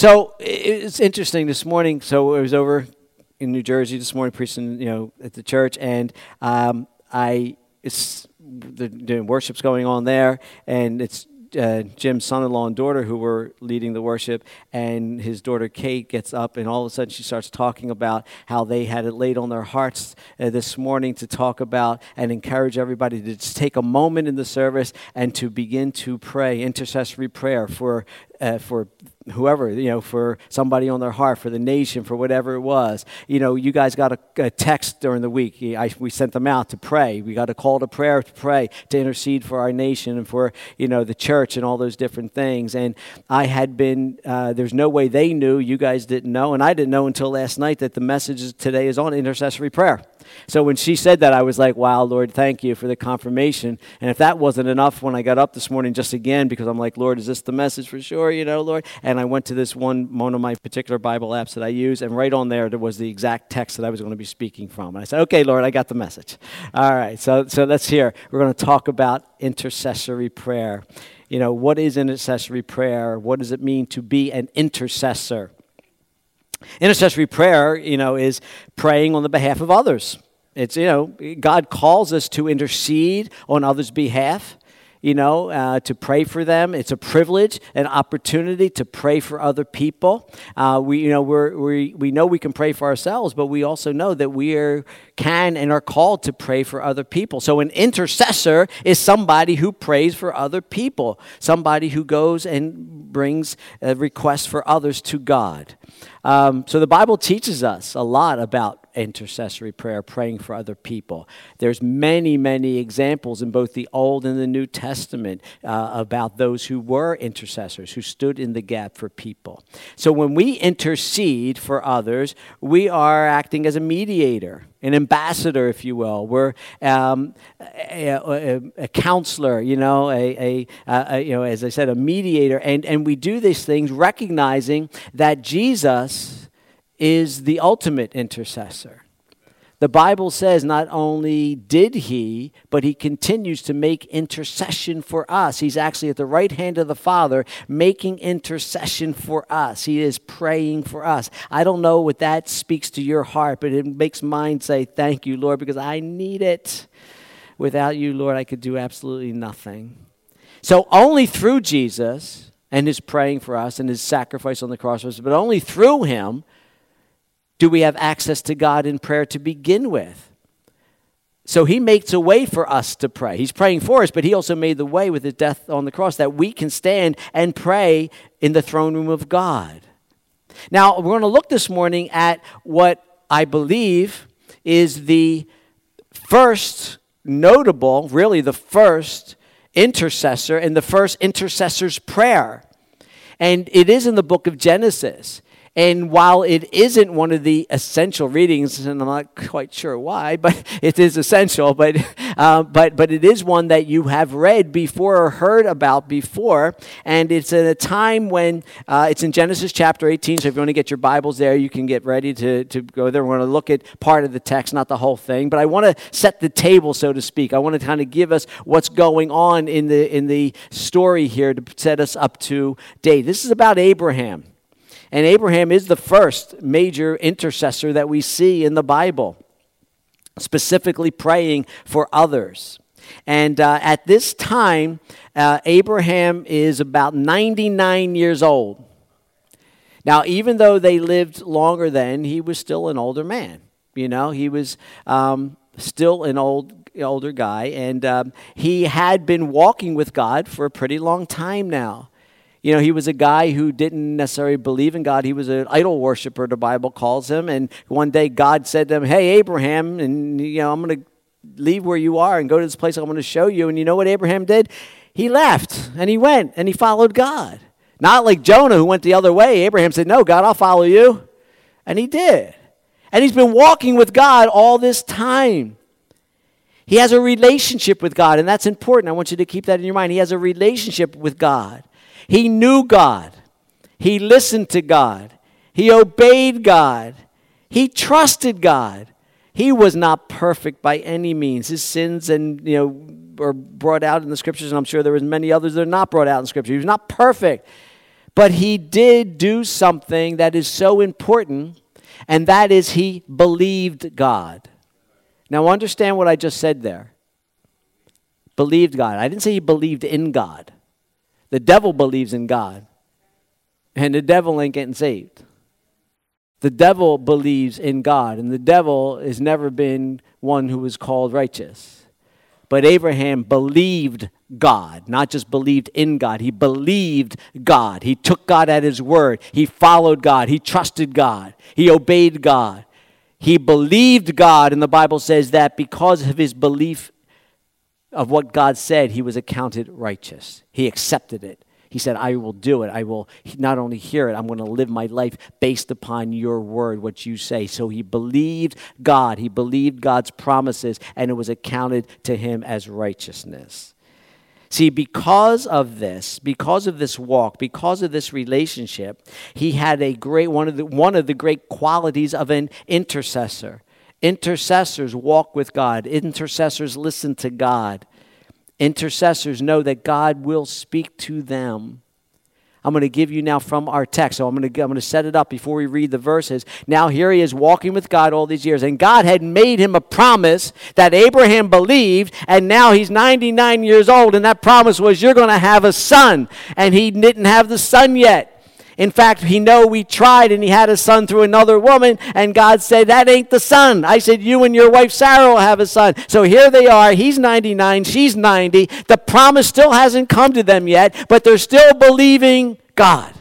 So it's interesting this morning. So I was over in New Jersey this morning preaching, at the church, and the worship's going on there, and it's Jim's son-in-law and daughter who were leading the worship, and his daughter Kate gets up, and all of a sudden she starts talking about how they had it laid on their hearts this morning to talk about and encourage everybody to just take a moment in the service and to begin to pray intercessory prayer for whoever, for somebody on their heart, for the nation, for whatever it was. You guys got a text during the week. We sent them out to pray. We got a call to prayer to pray, to intercede for our nation and for, the church and all those different things. And I had been, there's no way they knew, you guys didn't know, and I didn't know until last night that the message today is on intercessory prayer. So when she said that, I was like, wow, Lord, thank you for the confirmation. And if that wasn't enough, when I got up this morning just again, because I'm like, Lord, is this the message for sure, Lord? And I went to this one of my particular Bible apps that I use, and right on there was the exact text that I was going to be speaking from. And I said, okay, Lord, I got the message. All right, so let's hear. We're going to talk about intercessory prayer. What is intercessory prayer? What does it mean to be an intercessor? Intercessory prayer, is praying on the behalf of others. It's, God calls us to intercede on others' behalf, to pray for them. It's a privilege, an opportunity to pray for other people. We know we can pray for ourselves, but we also know that we can and are called to pray for other people. So an intercessor is somebody who prays for other people, somebody who goes and brings requests for others to God. So the Bible teaches us a lot about intercessory prayer, praying for other people. There's many, many examples in both the Old and the New Testament about those who were intercessors, who stood in the gap for people. So when we intercede for others, we are acting as a mediator, an ambassador, if you will. We're a counselor, as I said, a mediator. And we do these things recognizing that Jesus is the ultimate intercessor. The Bible says not only did he, but he continues to make intercession for us. He's actually at the right hand of the Father making intercession for us. He is praying for us. I don't know what that speaks to your heart, but it makes mine say, thank you, Lord, because I need it. Without you, Lord, I could do absolutely nothing. So only through Jesus and his praying for us and his sacrifice on the cross, but only through him do we have access to God in prayer to begin with. So he makes a way for us to pray. He's praying for us, but he also made the way with his death on the cross that we can stand and pray in the throne room of God. Now, we're going to look this morning at what I believe is the first notable, really the first intercessor and the first intercessor's prayer. And it is in the book of Genesis. And while it isn't one of the essential readings, and I'm not quite sure why, but it is essential, but it is one that you have read before or heard about before, and it's at a time when it's in Genesis chapter 18, so if you want to get your Bibles there, you can get ready to go there. We're going to look at part of the text, not the whole thing, but I want to set the table, so to speak. I want to kind of give us what's going on in the story here to set us up to date. This is about Abraham. And Abraham is the first major intercessor that we see in the Bible, specifically praying for others. And at this time, Abraham is about 99 years old. Now, even though they lived longer then, he was still an older man. He was still an older guy, and he had been walking with God for a pretty long time now. He was a guy who didn't necessarily believe in God. He was an idol worshiper, the Bible calls him. And one day God said to him, hey, Abraham, and I'm going to leave where you are and go to this place I'm going to show you. And you know what Abraham did? He left, and he went, and he followed God. Not like Jonah, who went the other way. Abraham said, no, God, I'll follow you. And he did. And he's been walking with God all this time. He has a relationship with God, and that's important. I want you to keep that in your mind. He has a relationship with God. He knew God. He listened to God. He obeyed God. He trusted God. He was not perfect by any means. His sins are brought out in the Scriptures, and I'm sure there was many others that are not brought out in Scripture. He was not perfect. But he did do something that is so important, and that is he believed God. Now understand what I just said there. Believed God. I didn't say he believed in God. The devil believes in God, and the devil ain't getting saved. The devil believes in God, and the devil has never been one who was called righteous. But Abraham believed God, not just believed in God. He believed God. He took God at his word. He followed God. He trusted God. He obeyed God. He believed God, and the Bible says that because of his belief of what God said, he was accounted righteous. He accepted it. He said, I will do it. I will not only hear it, I'm going to live my life based upon your word, what you say. So he believed God. He believed God's promises, and it was accounted to him as righteousness. See, because of this walk, because of this relationship, he had a great one of the great qualities of an intercessor. Intercessors walk with God. Intercessors listen to God. Intercessors know that God will speak to them. I'm going to give you now from our text. So I'm going to set it up before we read the verses. Now here he is walking with God all these years. And God had made him a promise that Abraham believed. And now he's 99 years old. And that promise was, you're going to have a son. And he didn't have the son yet. In fact, we tried, and he had a son through another woman, and God said, that ain't the son. I said, you and your wife Sarah will have a son. So here they are. He's 99, she's 90. The promise still hasn't come to them yet, but they're still believing God.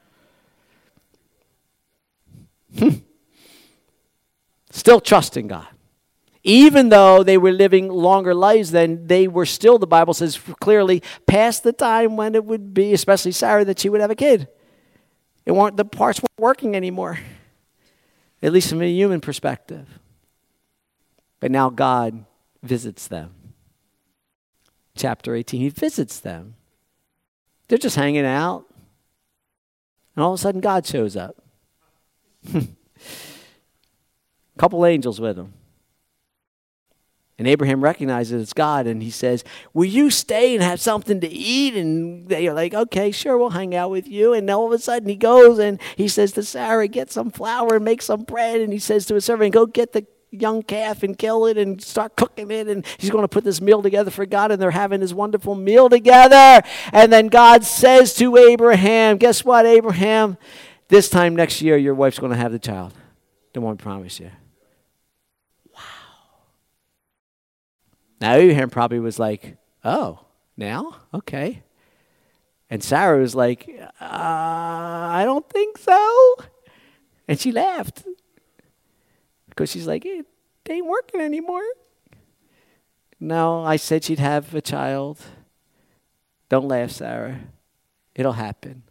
Still trusting God. Even though they were living longer lives than they were still, the Bible says clearly, past the time when it would be, especially Sarah, that she would have a kid. The parts weren't working anymore, at least from a human perspective. But now God visits them. Chapter 18, he visits them. They're just hanging out. And all of a sudden, God shows up. A couple angels with him. And Abraham recognizes it's God, and he says, will you stay and have something to eat? And they're like, okay, sure, we'll hang out with you. And all of a sudden he goes and he says to Sarah, get some flour and make some bread. And he says to his servant, go get the young calf and kill it and start cooking it. And he's going to put this meal together for God, and they're having this wonderful meal together. And then God says to Abraham, guess what, Abraham? This time next year, your wife's going to have the child. The one I promise you. Now, Abraham probably was like, oh, now? Okay. And Sarah was like, I don't think so. And she laughed. Because she's like, it ain't working anymore. No, I said she'd have a child. Don't laugh, Sarah. It'll happen.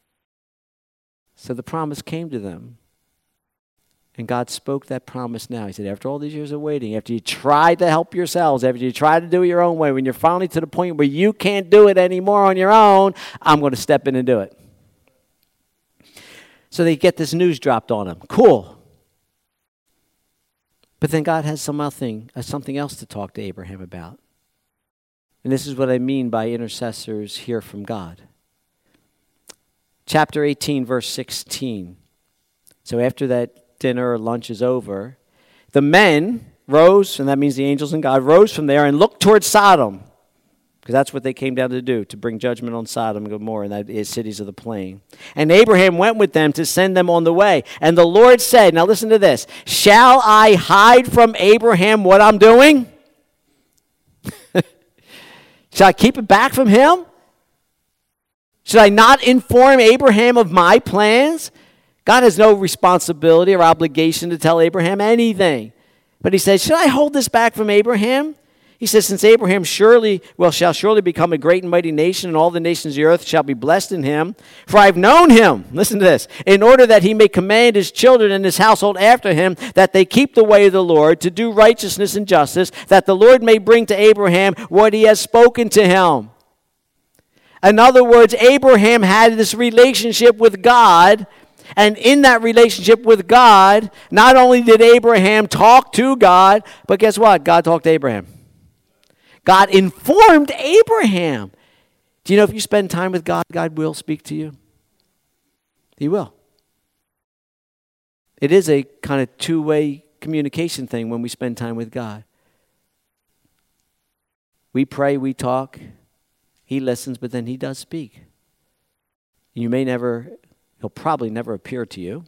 So the promise came to them. And God spoke that promise now. He said, after all these years of waiting, after you tried to help yourselves, after you tried to do it your own way, when you're finally to the point where you can't do it anymore on your own, I'm going to step in and do it. So they get this news dropped on them. Cool. But then God has something else to talk to Abraham about. And this is what I mean by intercessors hear from God. Chapter 18, verse 16. So after that dinner or lunch is over, the men rose, and that means the angels and God rose from there and looked towards Sodom, because that's what they came down to do, to bring judgment on Sodom and Gomorrah, and that is cities of the plain. And Abraham went with them to send them on the way. And the Lord said, now listen to this, shall I hide from Abraham what I'm doing? Shall I keep it back from him? Should I not inform Abraham of my plans? God has no responsibility or obligation to tell Abraham anything. But he says, should I hold this back from Abraham? He says, since Abraham shall surely become a great and mighty nation, and all the nations of the earth shall be blessed in him. For I have known him, listen to this, in order that he may command his children and his household after him, that they keep the way of the Lord, to do righteousness and justice, that the Lord may bring to Abraham what he has spoken to him. In other words, Abraham had this relationship with God. And in that relationship with God, not only did Abraham talk to God, but guess what? God talked to Abraham. God informed Abraham. Do you know if you spend time with God, God will speak to you? He will. It is a kind of two-way communication thing when we spend time with God. We pray, we talk, he listens, but then he does speak. He'll probably never appear to you.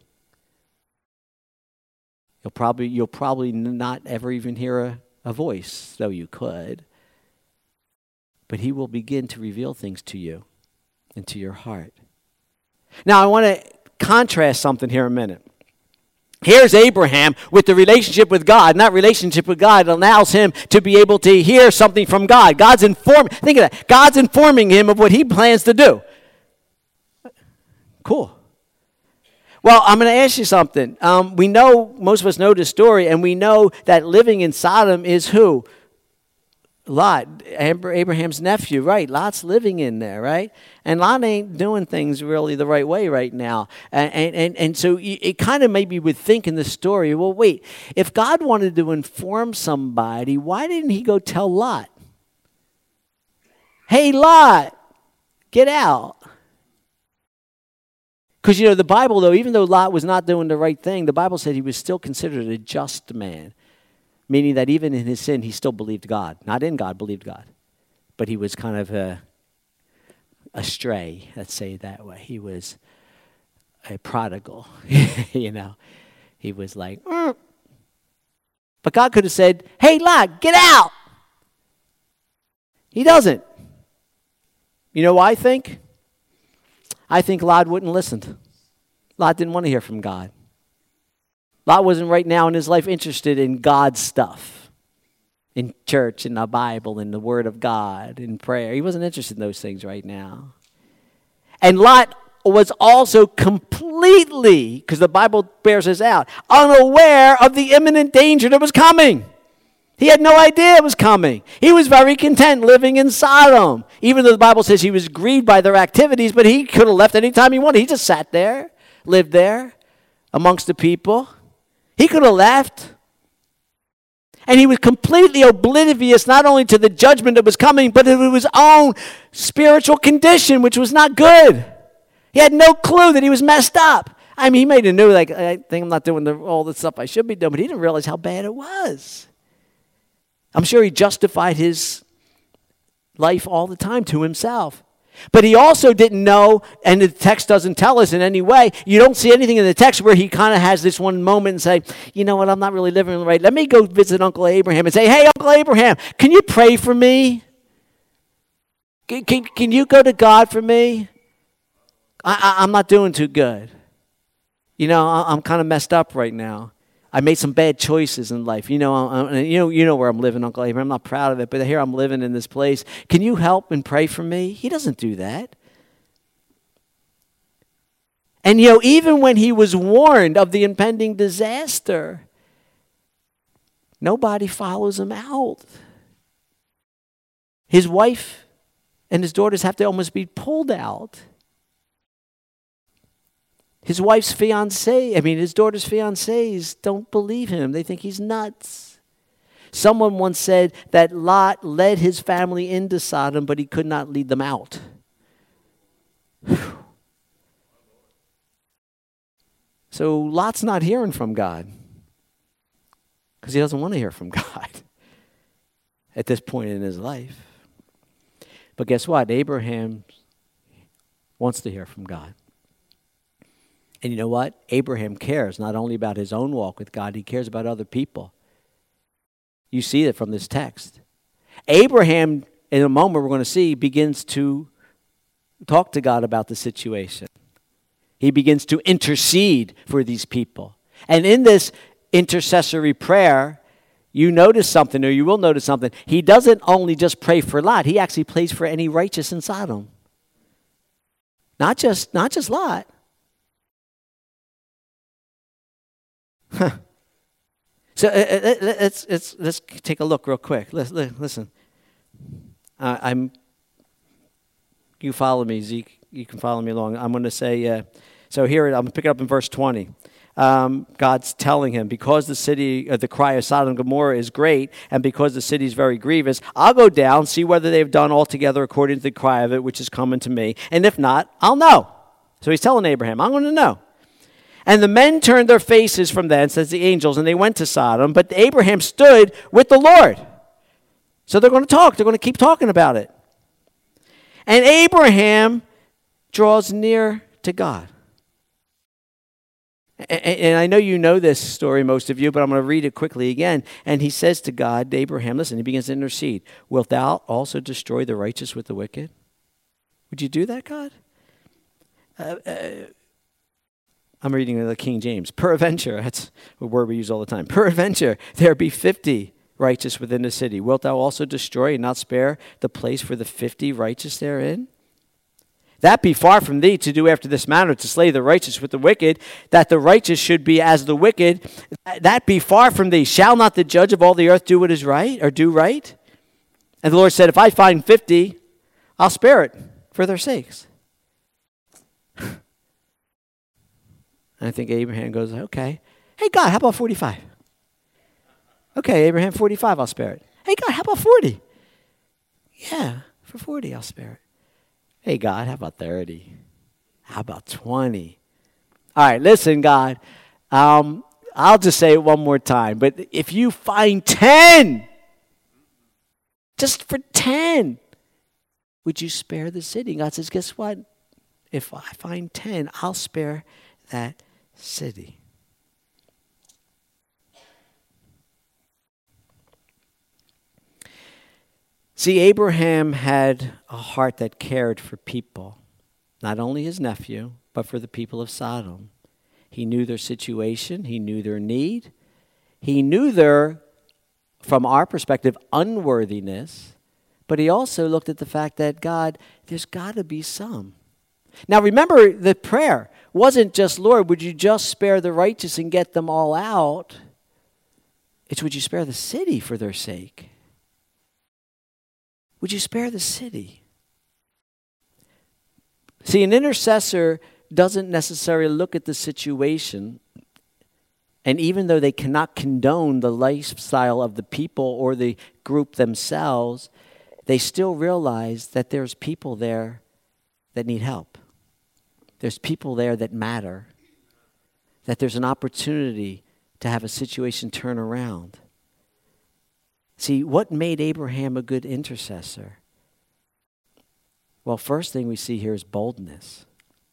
You'll probably not ever even hear a voice, though you could. But he will begin to reveal things to you and to your heart. Now, I want to contrast something here a minute. Here's Abraham with the relationship with God. And that relationship with God allows him to be able to hear something from God. Think of that. God's informing him of what he plans to do. Cool. Well, I'm going to ask you something. We know, most of us know this story, and we know that living in Sodom is who? Lot, Abraham's nephew, right? Lot's living in there, right? And Lot ain't doing things really the right way right now. And so it kind of maybe would think in the story, well, wait, if God wanted to inform somebody, why didn't he go tell Lot? Hey, Lot, get out. Because, the Bible, though, even though Lot was not doing the right thing, the Bible said he was still considered a just man. Meaning that even in his sin, he still believed God. Not in God, believed God. But he was kind of astray, let's say it that way. He was a prodigal, He was like, But God could have said, hey, Lot, get out. He doesn't. You know why I think? I think Lot wouldn't listen. Lot didn't want to hear from God. Lot wasn't right now in his life interested in God's stuff, in church, in the Bible, in the Word of God, in prayer. He wasn't interested in those things right now. And Lot was also completely, because the Bible bears this out, unaware of the imminent danger that was coming. He had no idea it was coming. He was very content living in Sodom, even though the Bible says he was grieved by their activities, but he could have left anytime he wanted. He just sat there, lived there amongst the people. He could have left. And he was completely oblivious not only to the judgment that was coming, but to his own spiritual condition, which was not good. He had no clue that he was messed up. I mean, he may have knew, like, I think I'm not doing all the stuff I should be doing, but he didn't realize how bad it was. I'm sure he justified his life all the time to himself. But he also didn't know, and the text doesn't tell us in any way, you don't see anything in the text where he kind of has this one moment and say, you know what, I'm not really living right. Let me go visit Uncle Abraham and say, hey, Uncle Abraham, can you pray for me? Can you go to God for me? I'm not doing too good. I'm kind of messed up right now. I made some bad choices in life. You know where I'm living, Uncle Abraham. I'm not proud of it, but here I'm living in this place. Can you help and pray for me? He doesn't do that. And, even when he was warned of the impending disaster, nobody follows him out. His wife and his daughters have to almost be pulled out. His wife's his daughter's fiancés don't believe him. They think he's nuts. Someone once said that Lot led his family into Sodom, but he could not lead them out. Whew. So Lot's not hearing from God because he doesn't want to hear from God at this point in his life. But guess what? Abraham wants to hear from God. And you know what? Abraham cares not only about his own walk with God, he cares about other people. You see it from this text. Abraham, in a moment we're going to see, begins to talk to God about the situation. He begins to intercede for these people. And in this intercessory prayer, you notice something, or you will notice something. He doesn't only just pray for Lot, he actually prays for any righteous in Sodom. Not just Lot. So let's take a look real quick. Listen. You follow me, Zeke. You can follow me along. I'm going to say, so here, I'm going to pick it up in verse 20. God's telling him, because the cry of Sodom and Gomorrah is great, and because the city is very grievous, I'll go down, see whether they've done altogether according to the cry of it, which is coming to me. And if not, I'll know. So he's telling Abraham, I'm going to know. And the men turned their faces from thence, as the angels, and they went to Sodom. But Abraham stood with the Lord. So they're going to talk. They're going to keep talking about it. And Abraham draws near to God. And I know you know this story, most of you, but I'm going to read it quickly again. And he says to God, Abraham, listen, he begins to intercede. Wilt thou also destroy the righteous with the wicked? Would you do that, God? I'm reading the King James. Peradventure, that's a word we use all the time. Peradventure, there be 50 righteous within the city. Wilt thou also destroy and not spare the place for the 50 righteous therein? That be far from thee to do after this manner, to slay the righteous with the wicked, that the righteous should be as the wicked. That be far from thee. Shall not the judge of all the earth do what is right, or do right? And the Lord said, if I find 50, I'll spare it for their sakes. And I think Abraham goes, okay. Hey, God, how about 45? Okay, Abraham, 45, I'll spare it. Hey, God, how about 40? Yeah, for 40, I'll spare it. Hey, God, how about 30? How about 20? All right, listen, God. I'll just say it one more time. But if you find 10, just for 10, would you spare the city? God says, guess what? If I find 10, I'll spare that city. See, Abraham had a heart that cared for people, not only his nephew, but for the people of Sodom. He knew their situation. He knew their need. He knew their, from our perspective, unworthiness. But he also looked at the fact that, God, there's got to be some. Now, remember, the prayer wasn't just, Lord, would you just spare the righteous and get them all out? It's, would you spare the city for their sake? Would you spare the city? See, an intercessor doesn't necessarily look at the situation, and even though they cannot condone the lifestyle of the people or the group themselves, they still realize that there's people there that need help. There's people there that matter, that there's an opportunity to have a situation turn around. See, what made Abraham a good intercessor? Well, first thing we see here is boldness.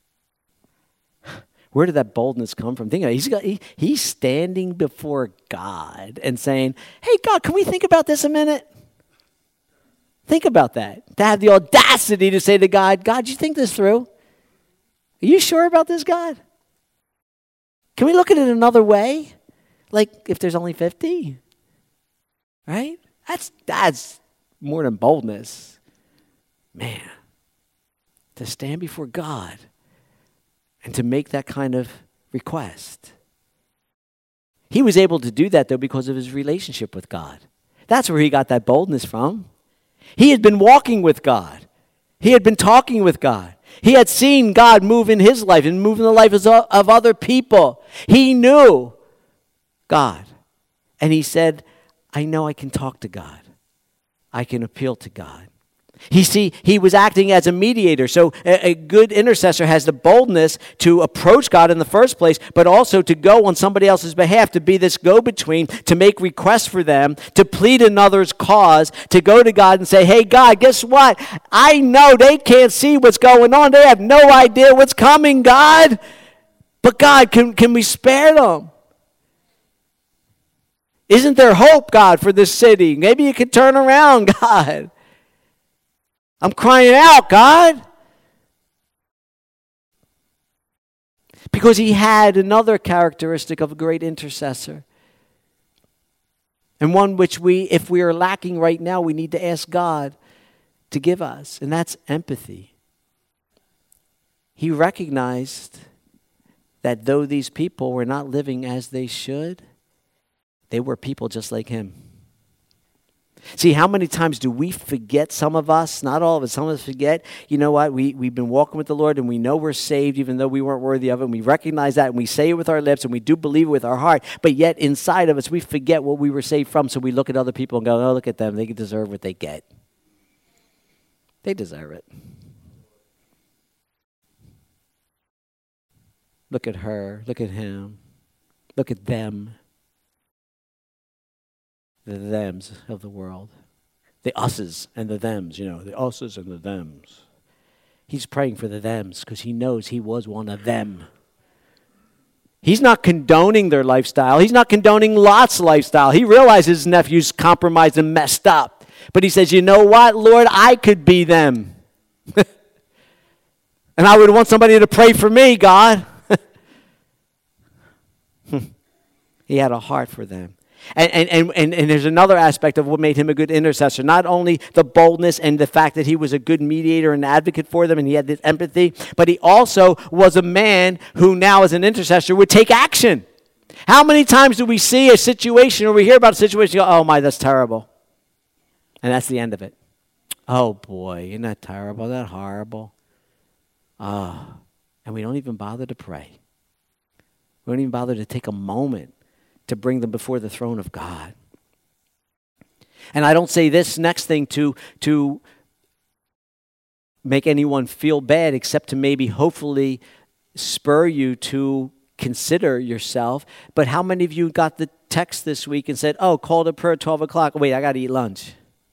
Where did that boldness come from? Think about it. He's standing before God and saying, hey, God, can we think about this a minute? Think about that. To have the audacity to say to God, God, you think this through? Are you sure about this, God? Can we look at it another way? Like if there's only 50? Right? That's more than boldness. Man, to stand before God and to make that kind of request. He was able to do that, though, because of his relationship with God. That's where he got that boldness from. He had been walking with God. He had been talking with God. He had seen God move in his life and move in the lives of other people. He knew God. And he said, I know I can talk to God. I can appeal to God. He was acting as a mediator. So a good intercessor has the boldness to approach God in the first place, but also to go on somebody else's behalf, to be this go-between, to make requests for them, to plead another's cause, to go to God and say, hey, God, guess what? I know they can't see what's going on. They have no idea what's coming, God. But God, can we spare them? Isn't there hope, God, for this city? Maybe you could turn around, God. I'm crying out, God. Because he had another characteristic of a great intercessor. And one which if we are lacking right now, we need to ask God to give us. And that's empathy. He recognized that though these people were not living as they should, they were people just like him. See, how many times do we forget, some of us, not all of us, some of us forget, you know what, we've been walking with the Lord and we know we're saved even though we weren't worthy of it, and we recognize that and we say it with our lips and we do believe it with our heart, but yet inside of us we forget what we were saved from, so we look at other people and go, oh, look at them, they deserve what they get. They deserve it. Look at her. Look at him. Look at them. The thems of the world. The us's and the thems, the us's and the thems. He's praying for the thems because he knows he was one of them. He's not condoning their lifestyle. He's not condoning Lot's lifestyle. He realizes his nephew's compromised and messed up. But he says, you know what, Lord, I could be them. And I would want somebody to pray for me, God. He had a heart for them. And there's another aspect of what made him a good intercessor. Not only the boldness and the fact that he was a good mediator and advocate for them and he had this empathy, but he also was a man who now as an intercessor would take action. How many times do we see a situation or we hear about a situation and go, oh my, that's terrible. And that's the end of it. Oh boy, isn't that terrible? Isn't that horrible? And we don't even bother to pray. We don't even bother to take a moment to bring them before the throne of God. And I don't say this next thing to make anyone feel bad, except to maybe hopefully spur you to consider yourself. But how many of you got the text this week and said, oh, call to prayer at 12 o'clock. Wait, I got to eat lunch.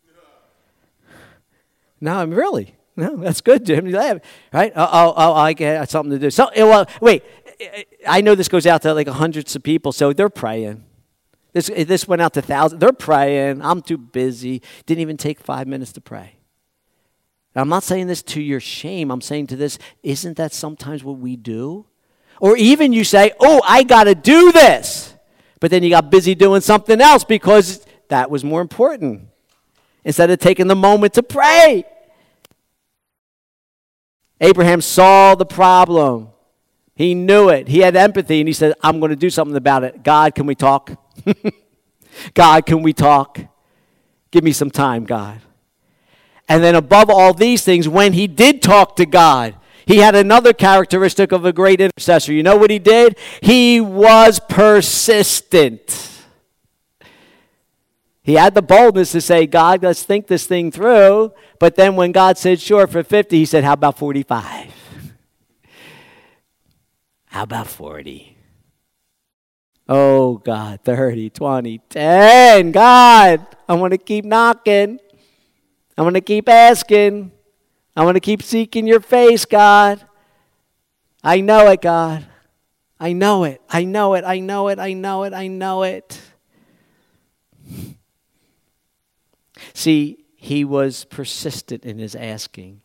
No, I'm really. No, that's good, Jim. Right? I got something to do. So, well, wait. I know this goes out to like hundreds of people, so they're praying. This went out to thousands. They're praying. I'm too busy. Didn't even take 5 minutes to pray. Now, I'm not saying this to your shame. I'm saying to this, isn't that sometimes what we do? Or even you say, oh, I got to do this. But then you got busy doing something else because that was more important. Instead of taking the moment to pray. Abraham saw the problem. He knew it. He had empathy, and he said, I'm going to do something about it. God, can we talk? God, can we talk? Give me some time, God. And then above all these things, when he did talk to God, he had another characteristic of a great intercessor. You know what he did? He was persistent. He had the boldness to say, God, let's think this thing through. But then when God said, sure, for 50, he said, how about 45? How about 40? Oh, God, 30, 20, 10. God, I want to keep knocking. I want to keep asking. I want to keep seeking your face, God. I know it, God. I know it. I know it. I know it. I know it. I know it. See, he was persistent in his asking.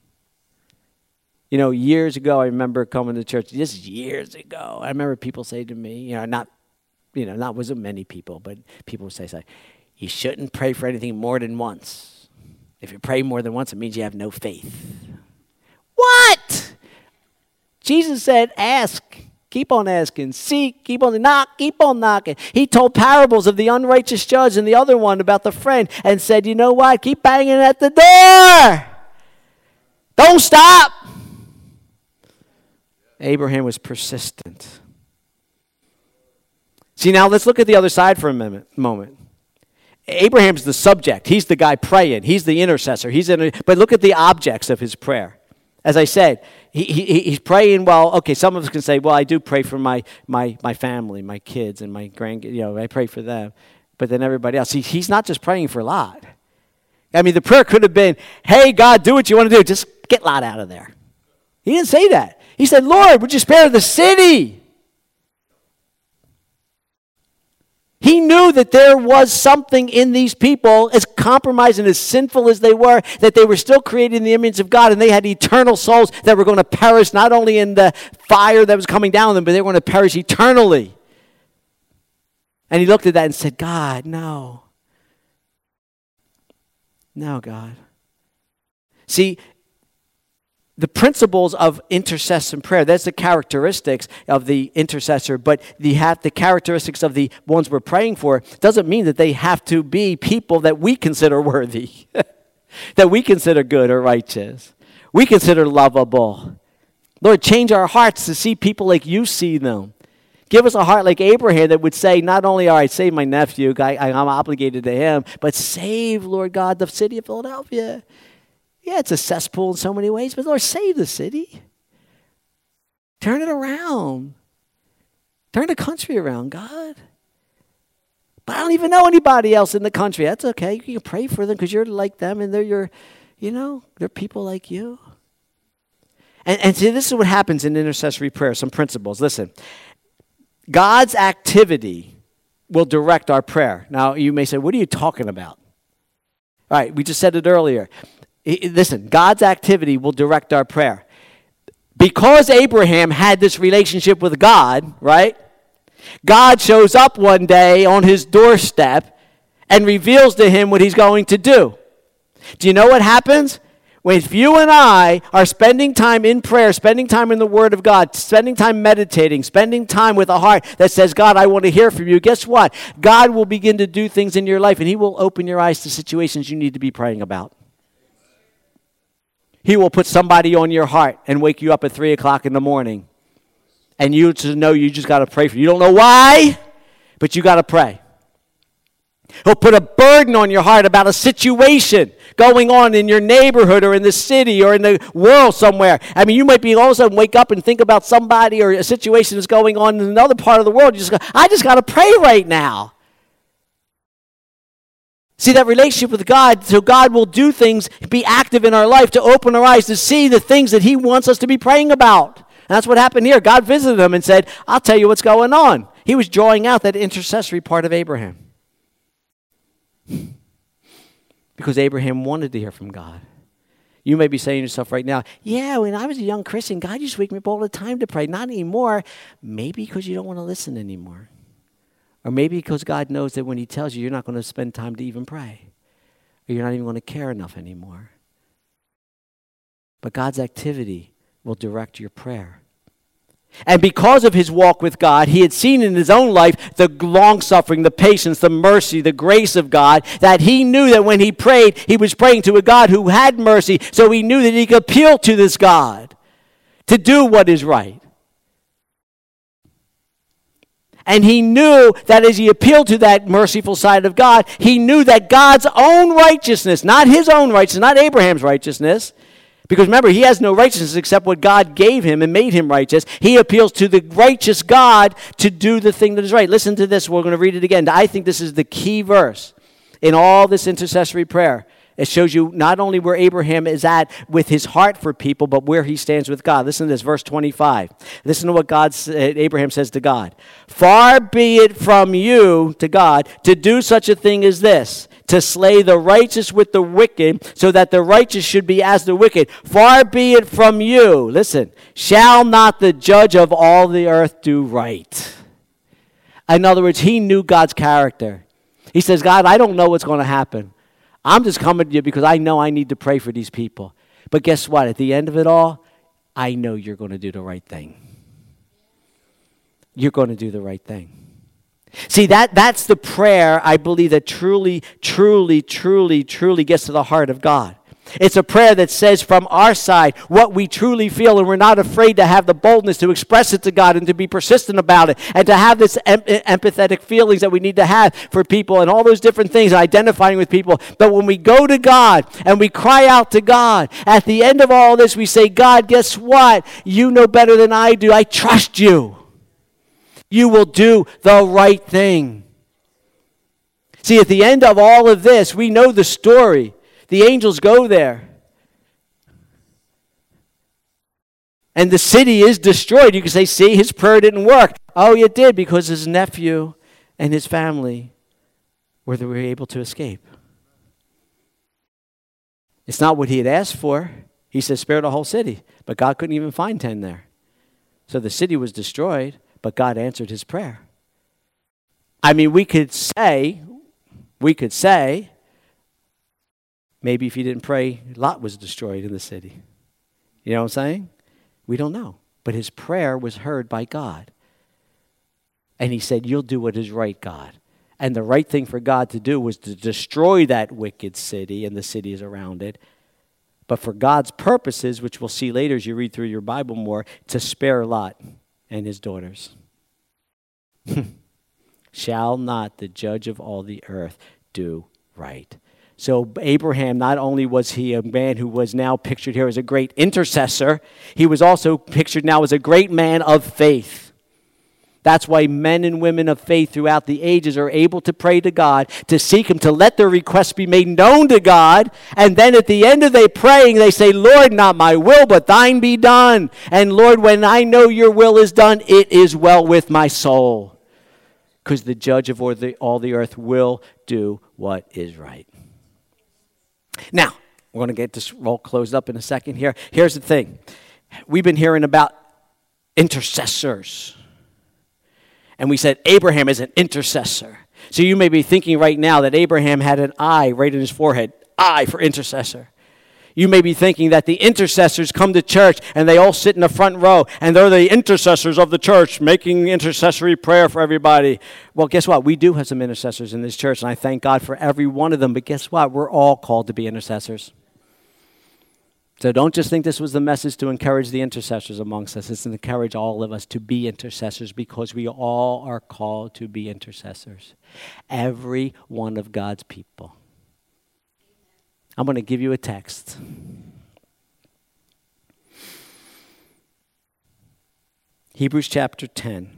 Years ago, I remember coming to church, just years ago, I remember people say to me, not wasn't many people, but people would say, you shouldn't pray for anything more than once. If you pray more than once, it means you have no faith. What? Jesus said, ask. Keep on asking, seek, keep on knock, keep on knocking. He told parables of the unrighteous judge and the other one about the friend and said, you know what? Keep banging at the door. Don't stop. Abraham was persistent. See, now let's look at the other side for a moment. Abraham's the subject. He's the guy praying. He's the intercessor. But look at the objects of his prayer. As I said, he's praying, well, okay, some of us can say, well, I do pray for my family, my kids, and my grandkids. I pray for them. But then everybody else. He's not just praying for Lot. I mean, the prayer could have been, hey, God, do what you want to do. Just get Lot out of there. He didn't say that. He said, Lord, would you spare the city? He knew that there was something in these people, as compromised and as sinful as they were, that they were still created in the image of God, and they had eternal souls that were going to perish not only in the fire that was coming down on them, but they were going to perish eternally. And he looked at that and said, God, no. No, God. See, the principles of intercession prayer, that's the characteristics of the intercessor, but the characteristics of the ones we're praying for doesn't mean that they have to be people that we consider worthy, that we consider good or righteous, we consider lovable. Lord, change our hearts to see people like you see them. Give us a heart like Abraham that would say, not only, all right, save my nephew, I'm obligated to him, but save, Lord God, the city of Philadelphia. Yeah, it's a cesspool in so many ways, but Lord, save the city. Turn it around. Turn the country around, God. But I don't even know anybody else in the country. That's okay. You can pray for them because you're like them and they're people like you. And see, this is what happens in intercessory prayer, some principles. Listen, God's activity will direct our prayer. Now, you may say, what are you talking about? All right, we just said it earlier. Listen, God's activity will direct our prayer. Because Abraham had this relationship with God, right? God shows up one day on his doorstep and reveals to him what he's going to do. Do you know what happens? If you and I are spending time in prayer, spending time in the Word of God, spending time meditating, spending time with a heart that says, God, I want to hear from you, guess what? God will begin to do things in your life, and he will open your eyes to situations you need to be praying about. He will put somebody on your heart and wake you up at 3 o'clock in the morning. And you just know you just got to pray for you. You don't know why, but you got to pray. He'll put a burden on your heart about a situation going on in your neighborhood or in the city or in the world somewhere. I mean, you might be all of a sudden wake up and think about somebody or a situation that's going on in another part of the world. You just go, I just got to pray right now. See, that relationship with God, so God will do things, be active in our life to open our eyes to see the things that he wants us to be praying about. And that's what happened here. God visited him and said, I'll tell you what's going on. He was drawing out that intercessory part of Abraham. Because Abraham wanted to hear from God. You may be saying to yourself right now, yeah, when I was a young Christian, God used to wake me up all the time to pray. Not anymore. Maybe because you don't want to listen anymore. Or maybe because God knows that when he tells you, you're not going to spend time to even pray. Or you're not even going to care enough anymore. But God's activity will direct your prayer. And because of his walk with God, he had seen in his own life the long-suffering, the patience, the mercy, the grace of God, that he knew that when he prayed, he was praying to a God who had mercy, so he knew that he could appeal to this God to do what is right. And he knew that as he appealed to that merciful side of God, he knew that God's own righteousness, not his own righteousness, not Abraham's righteousness, because remember, he has no righteousness except what God gave him and made him righteous. He appeals to the righteous God to do the thing that is right. Listen to this. We're going to read it again. I think this is the key verse in all this intercessory prayer. It shows you not only where Abraham is at with his heart for people, but where he stands with God. Listen to this, verse 25. Listen to what Abraham says to God. Far be it from you, to God, to do such a thing as this, to slay the righteous with the wicked, so that the righteous should be as the wicked. Far be it from you, listen, shall not the judge of all the earth do right? In other words, he knew God's character. He says, God, I don't know what's going to happen. I'm just coming to you because I know I need to pray for these people. But guess what? At the end of it all, I know you're going to do the right thing. You're going to do the right thing. See, that's the prayer, I believe, that truly, truly, truly, truly gets to the heart of God. It's a prayer that says from our side what we truly feel, and we're not afraid to have the boldness to express it to God and to be persistent about it and to have this empathetic feelings that we need to have for people and all those different things, identifying with people. But when we go to God and we cry out to God, at the end of all this we say, God, guess what? You know better than I do. I trust you. You will do the right thing. See, at the end of all of this, we know the story. The angels go there. And the city is destroyed. You can say, see, his prayer didn't work. Oh, it did, because his nephew and his family were able to escape. It's not what he had asked for. He said, spare the whole city. But God couldn't even find 10 there. So the city was destroyed, but God answered his prayer. I mean, we could say, maybe if he didn't pray, Lot was destroyed in the city. You know what I'm saying? We don't know. But his prayer was heard by God. And he said, you'll do what is right, God. And the right thing for God to do was to destroy that wicked city and the cities around it. But for God's purposes, which we'll see later as you read through your Bible more, to spare Lot and his daughters. Shall not the judge of all the earth do right? So Abraham, not only was he a man who was now pictured here as a great intercessor, he was also pictured now as a great man of faith. That's why men and women of faith throughout the ages are able to pray to God, to seek Him, to let their requests be made known to God. And then at the end of their praying, they say, Lord, not my will, but thine be done. And Lord, when I know your will is done, it is well with my soul. Because the judge of all the earth will do what is right. Now, we're going to get this roll closed up in a second here. Here's the thing. We've been hearing about intercessors. And we said Abraham is an intercessor. So you may be thinking right now that Abraham had an I right in his forehead. I for intercessor. You may be thinking that the intercessors come to church and they all sit in the front row and they're the intercessors of the church making intercessory prayer for everybody. Well, guess what? We do have some intercessors in this church, and I thank God for every one of them. But guess what? We're all called to be intercessors. So don't just think this was the message to encourage the intercessors amongst us. It's to encourage all of us to be intercessors, because we all are called to be intercessors. Every one of God's people. I'm going to give you a text. Hebrews chapter 10.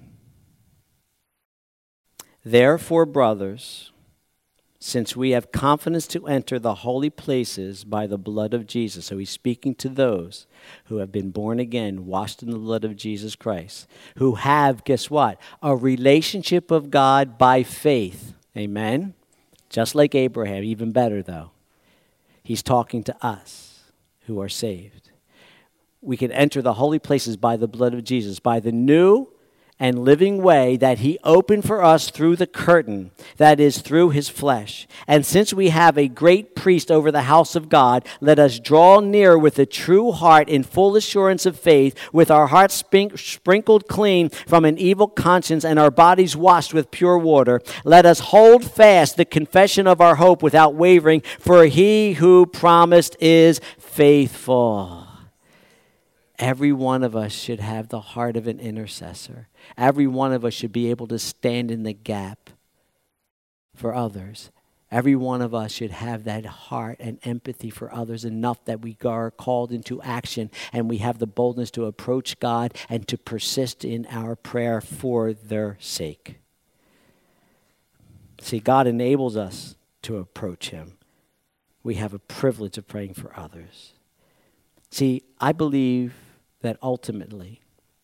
Therefore, brothers, since we have confidence to enter the holy places by the blood of Jesus. So he's speaking to those who have been born again, washed in the blood of Jesus Christ, who have, guess what? A relationship of God by faith. Amen? Just like Abraham, even better though. He's talking to us who are saved. We can enter the holy places by the blood of Jesus, by the new and living way that he opened for us through the curtain, that is, through his flesh. And since we have a great priest over the house of God, let us draw near with a true heart in full assurance of faith, with our hearts sprinkled clean from an evil conscience and our bodies washed with pure water. Let us hold fast the confession of our hope without wavering, for he who promised is faithful. Every one of us should have the heart of an intercessor. Every one of us should be able to stand in the gap for others. Every one of us should have that heart and empathy for others enough that we are called into action and we have the boldness to approach God and to persist in our prayer for their sake. See, God enables us to approach him. We have a privilege of praying for others. See, I believe that ultimately,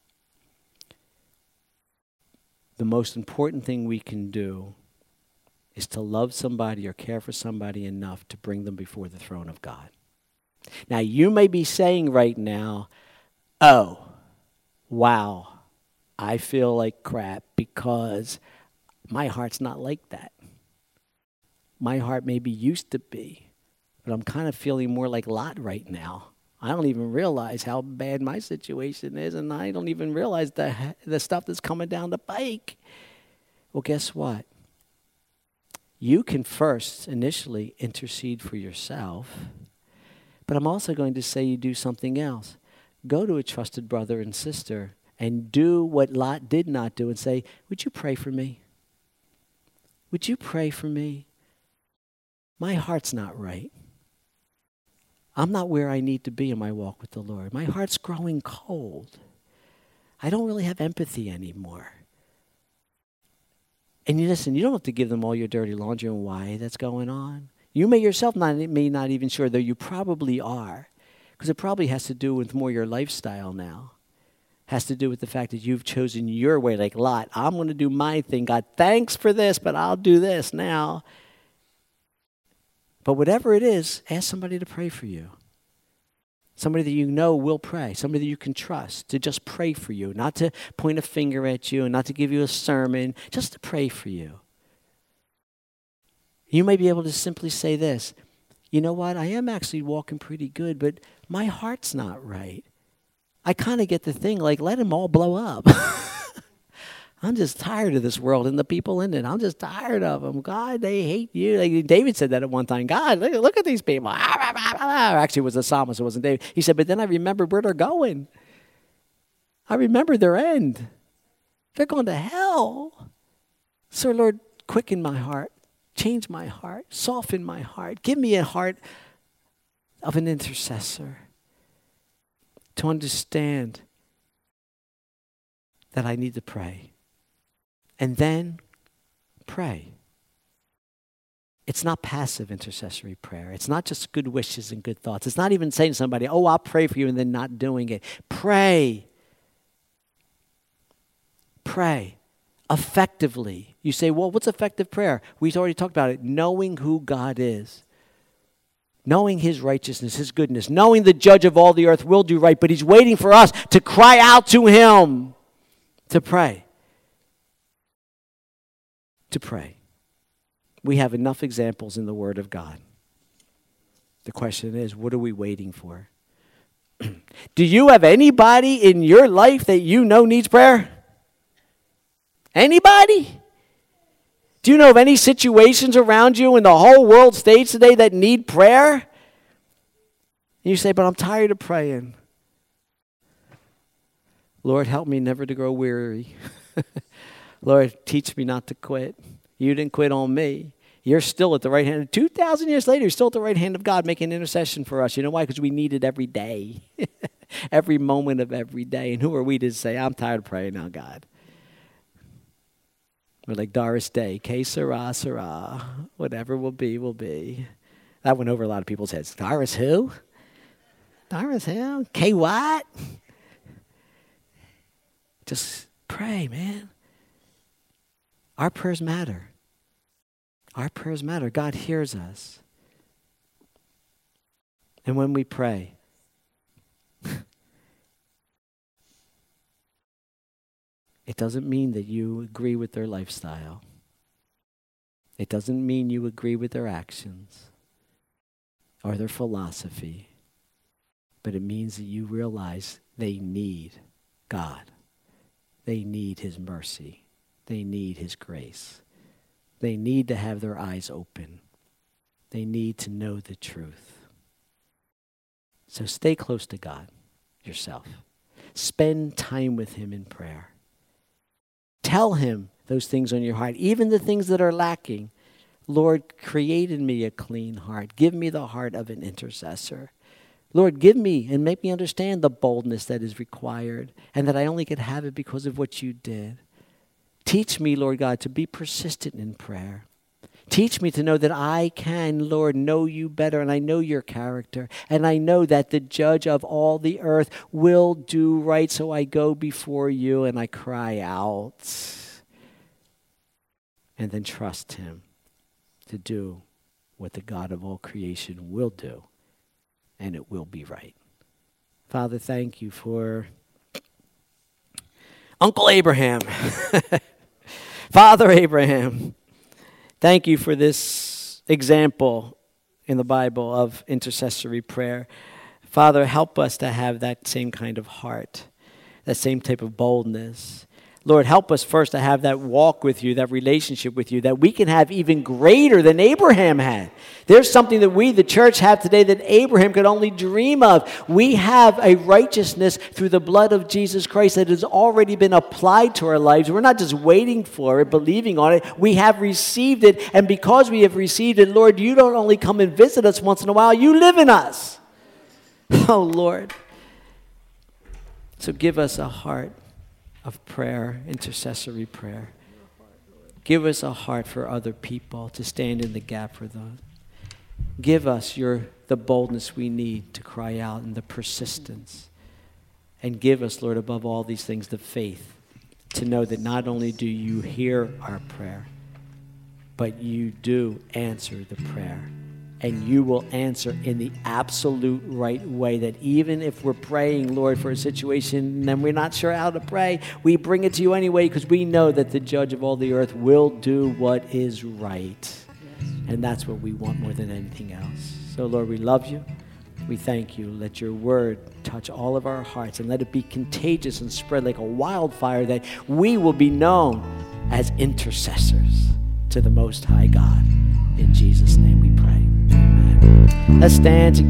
the most important thing we can do is to love somebody or care for somebody enough to bring them before the throne of God. Now, you may be saying right now, oh, wow, I feel like crap because my heart's not like that. My heart maybe used to be, but I'm kind of feeling more like Lot right now. I don't even realize how bad my situation is, and I don't even realize the stuff that's coming down the pike. Well, guess what? You can first initially intercede for yourself, but I'm also going to say you do something else. Go to a trusted brother and sister and do what Lot did not do and say, would you pray for me? Would you pray for me? My heart's not right. I'm not where I need to be in my walk with the Lord. My heart's growing cold. I don't really have empathy anymore. And you listen, you don't have to give them all your dirty laundry and why that's going on. You may yourself may not even sure, though you probably are, because it probably has to do with more your lifestyle now. Has to do with the fact that you've chosen your way, like Lot. I'm going to do my thing. God, thanks for this, but I'll do this now. But whatever it is, ask somebody to pray for you. Somebody that you know will pray. Somebody that you can trust to just pray for you. Not to point a finger at you and not to give you a sermon. Just to pray for you. You may be able to simply say this. You know what? I am actually walking pretty good, but my heart's not right. I kind of get the thing like, let them all blow up. I'm just tired of this world and the people in it. I'm just tired of them. God, they hate you. Like David said that at one time. God, look at these people. Actually, it was the psalmist. It wasn't David. He said, but then I remembered where they're going. I remember their end. They're going to hell. So, Lord, quicken my heart. Change my heart. Soften my heart. Give me a heart of an intercessor to understand that I need to pray. And then pray. It's not passive intercessory prayer. It's not just good wishes and good thoughts. It's not even saying to somebody, oh, I'll pray for you, and then not doing it. Pray. Pray effectively. You say, well, what's effective prayer? We've already talked about it. Knowing who God is. Knowing his righteousness, his goodness. Knowing the judge of all the earth will do right. But he's waiting for us to cry out to him. To pray. To pray. We have enough examples in the Word of God. The question is, what are we waiting for? Do you have anybody in your life that you know needs prayer? Anybody? Do you know of any situations around you in the whole world stage today that need prayer? And you say, but I'm tired of praying. Lord, help me never to grow weary. Lord, teach me not to quit. You didn't quit on me. You're still at the right hand. 2,000 years later, you're still at the right hand of God making intercession for us. You know why? Because we need it every day. Every moment of every day. And who are we to say, I'm tired of praying now, God? We're like Doris Day. Que sera, sera. Whatever will be, will be. That went over a lot of people's heads. Doris who? Doris who? K what? Just pray, man. Our prayers matter. Our prayers matter. God hears us. And when we pray, it doesn't mean that you agree with their lifestyle. It doesn't mean you agree with their actions or their philosophy. But it means that you realize they need God. They need his mercy. They need his grace. They need to have their eyes open. They need to know the truth. So stay close to God yourself. Spend time with him in prayer. Tell him those things on your heart, even the things that are lacking. Lord, create in me a clean heart. Give me the heart of an intercessor. Lord, give me and make me understand the boldness that is required and that I only could have it because of what you did. Teach me, Lord God, to be persistent in prayer. Teach me to know that I can, Lord, know you better, and I know your character, and I know that the judge of all the earth will do right, so I go before you and I cry out and then trust him to do what the God of all creation will do, and it will be right. Father, thank you for Uncle Abraham. Father Abraham, thank you for this example in the Bible of intercessory prayer. Father, help us to have that same kind of heart, that same type of boldness. Lord, help us first to have that walk with you, that relationship with you, that we can have even greater than Abraham had. There's something that we, the church, have today that Abraham could only dream of. We have a righteousness through the blood of Jesus Christ that has already been applied to our lives. We're not just waiting for it, believing on it. We have received it, and because we have received it, Lord, you don't only come and visit us once in a while, you live in us. Oh, Lord. So give us a heart of prayer, intercessory prayer. Give us a heart for other people, to stand in the gap for those. Give us the boldness we need to cry out and the persistence. And give us, Lord, above all these things, the faith to know that not only do you hear our prayer, but you do answer the prayer. And you will answer in the absolute right way, that even if we're praying, Lord, for a situation and we're not sure how to pray, we bring it to you anyway because we know that the judge of all the earth will do what is right. And that's what we want more than anything else. So, Lord, we love you. We thank you. Let your word touch all of our hearts and let it be contagious and spread like a wildfire, that we will be known as intercessors to the Most High God. In Jesus' name we pray. Amen. Let's stand together.